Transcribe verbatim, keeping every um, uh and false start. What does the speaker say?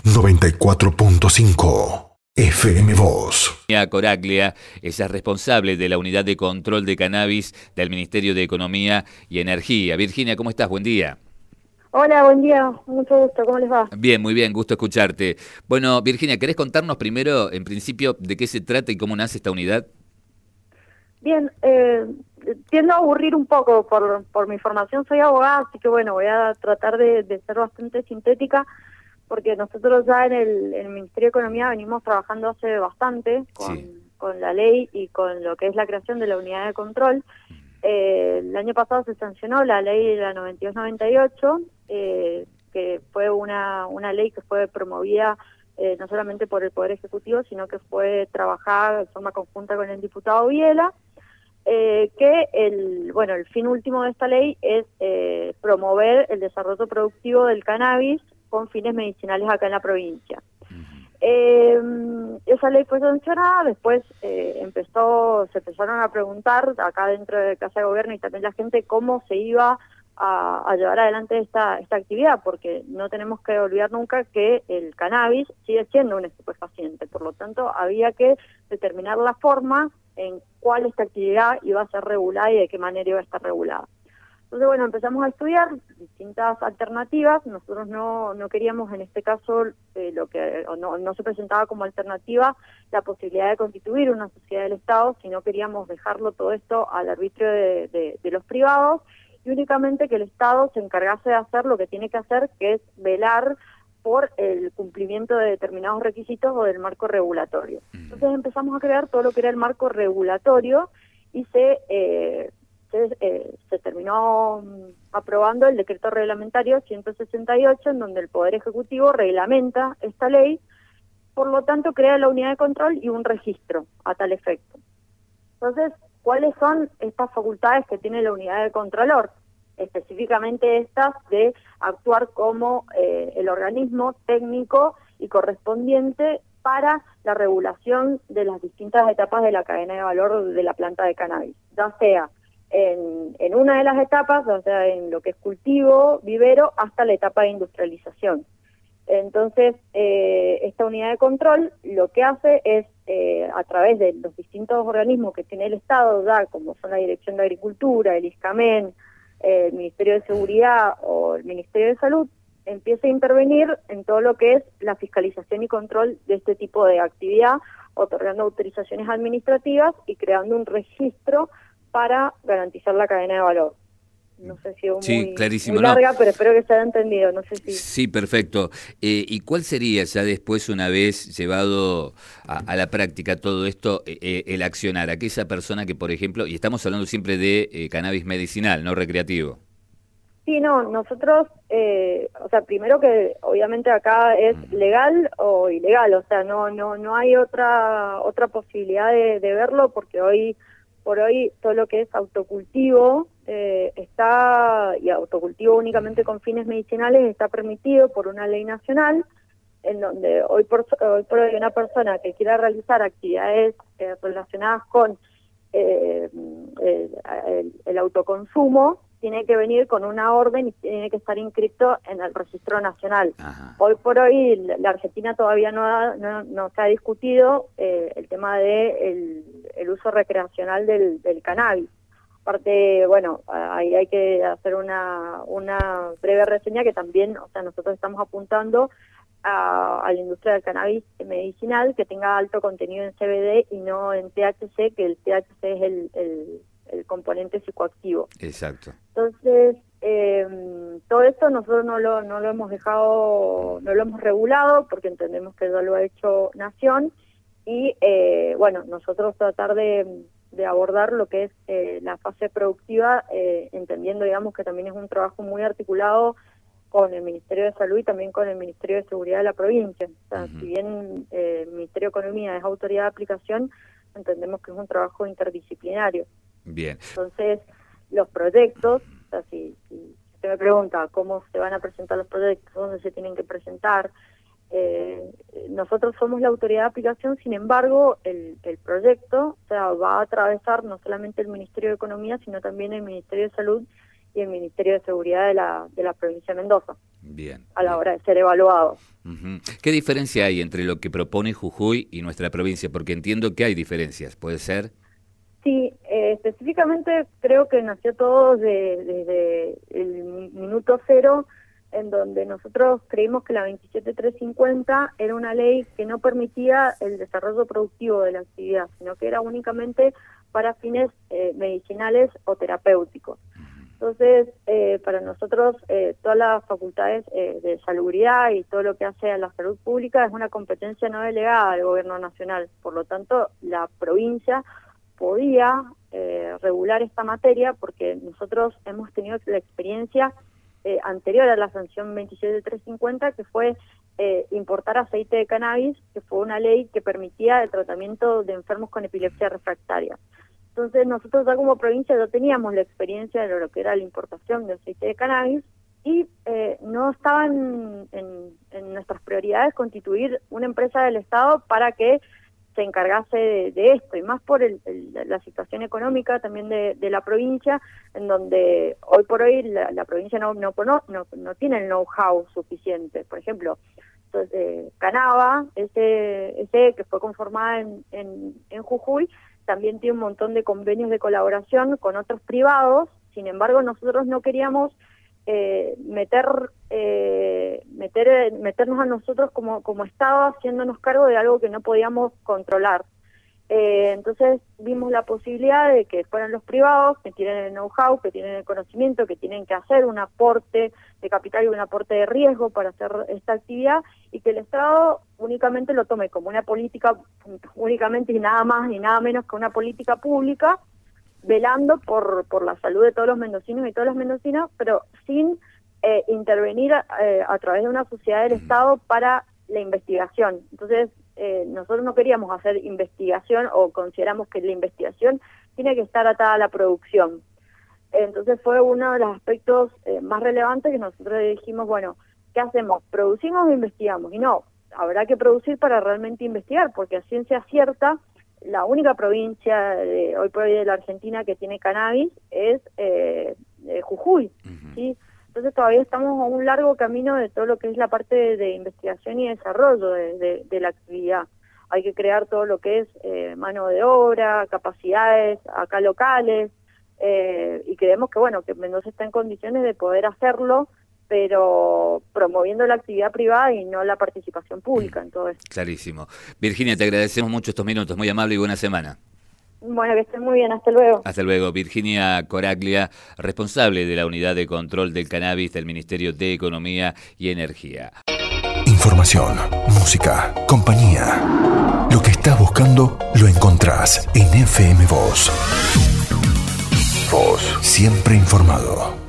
noventa y cuatro punto cinco F M Voz. Virginia Coraglia, ella es responsable de la unidad de control de cannabis del Ministerio de Economía y Energía. Virginia, ¿cómo estás? Buen día. Hola, buen día, mucho gusto, ¿cómo les va? Bien, muy bien, gusto escucharte. Bueno, Virginia, ¿querés contarnos primero, en principio, de qué se trata y cómo nace esta unidad? Bien, eh, tiendo a aburrir un poco por, por mi formación, soy abogada, así que bueno, voy a tratar de, de ser bastante sintética, porque nosotros ya en el, en el Ministerio de Economía venimos trabajando hace bastante con, Sí. con la ley y con lo que es la creación de la unidad de control. Eh, el año pasado se sancionó la ley de la noventa y dos noventa y ocho, eh, que fue una, una ley que fue promovida eh, no solamente por el Poder Ejecutivo, sino que fue trabajada de forma conjunta con el diputado Viela, eh, que el, bueno, el fin último de esta ley es eh, promover el desarrollo productivo del cannabis con fines medicinales acá en la provincia. Eh, esa ley fue sancionada, después eh, empezó, se empezaron a preguntar acá dentro de Casa de Gobierno y también la gente cómo se iba a, a llevar adelante esta, esta actividad, porque no tenemos que olvidar nunca que el cannabis sigue siendo un estupefaciente, por lo tanto había que determinar la forma en cuál esta actividad iba a ser regulada y de qué manera iba a estar regulada. Entonces, bueno, empezamos a estudiar distintas alternativas. Nosotros no, no queríamos, en este caso, eh, lo que no, no se presentaba como alternativa la posibilidad de constituir una sociedad del Estado, sino queríamos dejarlo todo esto al arbitrio de, de, de los privados y únicamente que el Estado se encargase de hacer lo que tiene que hacer, que es velar por el cumplimiento de determinados requisitos o del marco regulatorio. Entonces empezamos a crear todo lo que era el marco regulatorio y se... Eh, Se, eh, se terminó um, aprobando el decreto reglamentario ciento sesenta y ocho, en donde el Poder Ejecutivo reglamenta esta ley, por lo tanto crea la unidad de control y un registro a tal efecto. Entonces, ¿cuáles son estas facultades que tiene la unidad de controlor? Específicamente estas de actuar como eh, el organismo técnico y correspondiente para la regulación de las distintas etapas de la cadena de valor de la planta de cannabis, ya sea En, en una de las etapas, o sea, en lo que es cultivo, vivero, hasta la etapa de industrialización. Entonces, eh, esta unidad de control lo que hace es, eh, a través de los distintos organismos que tiene el Estado, ya como son la Dirección de Agricultura, el ISCAMEN, eh, el Ministerio de Seguridad o el Ministerio de Salud, empieza a intervenir en todo lo que es la fiscalización y control de este tipo de actividad, otorgando autorizaciones administrativas y creando un registro para garantizar la cadena de valor. No sé si es Sí, muy, clarísimo, muy larga, no. pero espero que se haya entendido. No sé si... Sí, perfecto. Eh, ¿Y cuál sería ya después, una vez llevado a, a la práctica todo esto, eh, eh, el accionar? Aquella persona que, por ejemplo, y estamos hablando siempre de eh, cannabis medicinal, no recreativo. Sí, no, nosotros, eh, o sea, primero que obviamente acá es legal o ilegal, o sea, no no no hay otra otra posibilidad de, de verlo, porque hoy por hoy todo lo que es autocultivo eh, está, y autocultivo únicamente con fines medicinales, está permitido por una ley nacional, en donde hoy por hoy por hoy una persona que quiera realizar actividades eh, relacionadas con eh, el, el, el autoconsumo, tiene que venir con una orden y tiene que estar inscrito en el registro nacional. Ajá. Hoy por hoy la Argentina todavía no, ha, no, no se ha discutido eh, el tema de el, el uso recreacional del, del cannabis. Aparte, bueno, ahí hay que hacer una, una breve reseña que también, o sea, nosotros estamos apuntando a, a la industria del cannabis medicinal que tenga alto contenido en C B D y no en T H C, que el T H C es el, el, el componente psicoactivo. Exacto. Entonces, eh, todo esto nosotros no lo, no lo hemos dejado, no lo hemos regulado porque entendemos que ya lo ha hecho Nación y, eh, bueno, nosotros tratar de, de abordar lo que es eh, la fase productiva, eh, entendiendo, digamos, que también es un trabajo muy articulado con el Ministerio de Salud y también con el Ministerio de Seguridad de la provincia. O sea, uh-huh. Si bien eh, el Ministerio de Economía es autoridad de aplicación, entendemos que es un trabajo interdisciplinario. Bien. Entonces, los proyectos, o sea, si, si usted me pregunta cómo se van a presentar los proyectos, dónde se tienen que presentar, eh, nosotros somos la autoridad de aplicación, sin embargo, el, el proyecto, o sea, va a atravesar no solamente el Ministerio de Economía, sino también el Ministerio de Salud y el Ministerio de Seguridad de la, de la provincia de Mendoza. Bien. A la bien. hora de ser evaluados. Uh-huh. ¿Qué diferencia hay entre lo que propone Jujuy y nuestra provincia? Porque entiendo que hay diferencias, ¿puede ser? Sí, eh, específicamente creo que nació todo desde de, de el minuto cero, en donde nosotros creímos que la veintisiete mil trescientos cincuenta era una ley que no permitía el desarrollo productivo de la actividad, sino que era únicamente para fines eh, medicinales o terapéuticos. Entonces, eh, para nosotros, eh, todas las facultades eh, de salubridad y todo lo que hace a la salud pública es una competencia no delegada del gobierno nacional. Por lo tanto, la provincia podía eh, regular esta materia porque nosotros hemos tenido la experiencia eh, anterior a la sanción veintisiete mil trescientos cincuenta, que fue eh, importar aceite de cannabis, que fue una ley que permitía el tratamiento de enfermos con epilepsia refractaria. Entonces nosotros ya como provincia ya teníamos la experiencia de lo que era la importación de aceite de cannabis y eh, no estaban en, en nuestras prioridades constituir una empresa del Estado para que se encargase de, de esto, y más por el, el, la situación económica también de, de la provincia, en donde hoy por hoy la, la provincia no, no, no, no tiene el know-how suficiente. Por ejemplo, entonces, eh, Canava, ese, ese que fue conformada en, en, en Jujuy, también tiene un montón de convenios de colaboración con otros privados. Sin embargo, nosotros no queríamos eh, meter, eh, meter meternos a nosotros como, como Estado haciéndonos cargo de algo que no podíamos controlar. Eh, entonces vimos la posibilidad de que fueran los privados, que tienen el know-how, que tienen el conocimiento, que tienen que hacer un aporte de capital y un aporte de riesgo para hacer esta actividad, y que el Estado únicamente lo tome como una política, únicamente y nada más y nada menos que una política pública, velando por, por la salud de todos los mendocinos y todas las mendocinas, pero sin eh, intervenir eh, a través de una sociedad del Estado para la investigación. Entonces, Eh, nosotros no queríamos hacer investigación, o consideramos que la investigación tiene que estar atada a la producción. Entonces fue uno de los aspectos eh, más relevantes que nosotros dijimos, bueno, ¿qué hacemos? ¿Producimos o investigamos? Y no, habrá que producir para realmente investigar, porque a ciencia cierta, la única provincia de, hoy por hoy de la Argentina que tiene cannabis es eh, eh, Jujuy, uh-huh. ¿sí? Entonces todavía estamos a un largo camino de todo lo que es la parte de, de investigación y desarrollo de, de, de la actividad. Hay que crear todo lo que es eh, mano de obra, capacidades acá locales, eh, y creemos que bueno que Mendoza está en condiciones de poder hacerlo, pero promoviendo la actividad privada y no la participación pública en todo esto. Clarísimo. Virginia, te agradecemos mucho estos minutos, muy amable y buena semana. Bueno, que estén muy bien, hasta luego. Hasta luego. Virginia Coraglia, responsable de la Unidad de Control del Cannabis del Ministerio de Economía y Energía. Información, música, compañía. Lo que estás buscando lo encontrás en F M Voz. Voz, siempre informado.